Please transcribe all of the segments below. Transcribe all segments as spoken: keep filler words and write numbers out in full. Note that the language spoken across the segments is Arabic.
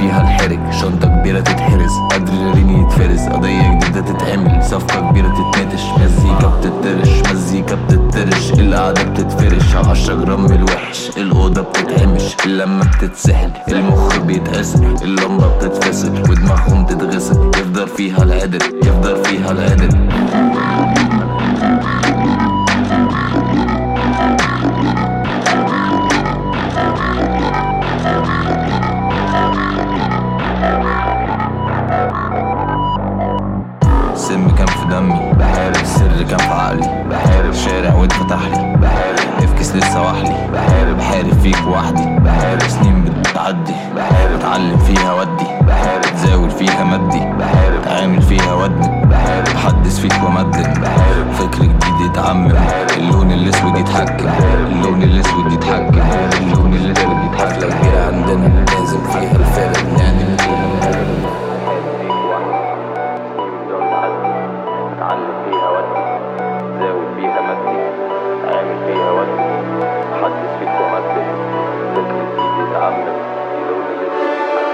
فيها الحرج، شنطة كبيرة تتحرز، ادرينالين يتفرز، قضية جديدة تتعمل، صفقة كبيرة تتنتش، مزيكا بتترش مزيكا بتترش، القعدة بتتفرش، عشرة جرام من الوحش، الأوضة بتتهمش، اللمة بتتسحل، المخ بيتقسم، اللمبة بتتفصل، ودماغهم تتغسل، يفضل فيها العدل يفضل فيها العدل. السم كان في دمي بحارب، السر كان في عقلي بحارب، شارع واتفتح لي بحارب، افكس لسه وحلي بحارب، بحارب فيك وحدي بحارب، سنين بتعدي بحارب، اتعلم فيها ودي بحارب، زاول فيها مدي بحارب، عامل فيها ودي بحارب، حدث فيك ومدن بحارب، فكر جديد يتعمم، اللون الاسود يتحكم، اللون الاسود يتحكم، اللون الاسود يتحكم. حفلة كبيرة عندنا لازم فيها الفرق، نعمل فيها الفرق، اتعلم فيها ودي، زاول فيها مدي، عامل فيها ودي، حدث فيك ومدد، فكر جديد يتعمم، اللون الاسود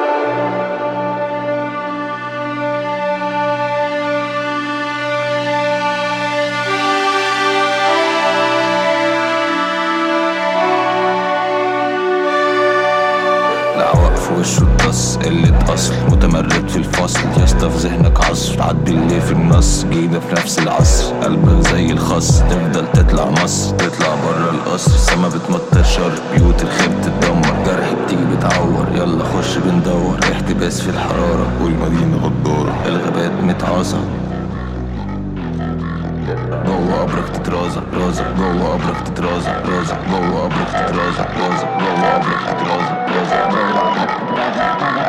لا واقف وشه الطص، قلة أصل متمرد في الفصل، يسطا في ذهنك عصر، عدي اللي في النص، جيدة في نفس العصر، قلبك زي الخص، تفضل تطلع مصر، تطلع برا القصر، السما بتمطر شر، بيوت الخير بتتدمر، جرح بتيجي بتعور، يلا خش بندور، احتباس في الحرارة، والمدينة غدارة، الغابات متعاصة، جوه قبرك تترازق رازق، جوه قبرك تترازق رازق، جوه قبرك تترازق رازق، جوه قبرك تترازق رازق، جوه قبرك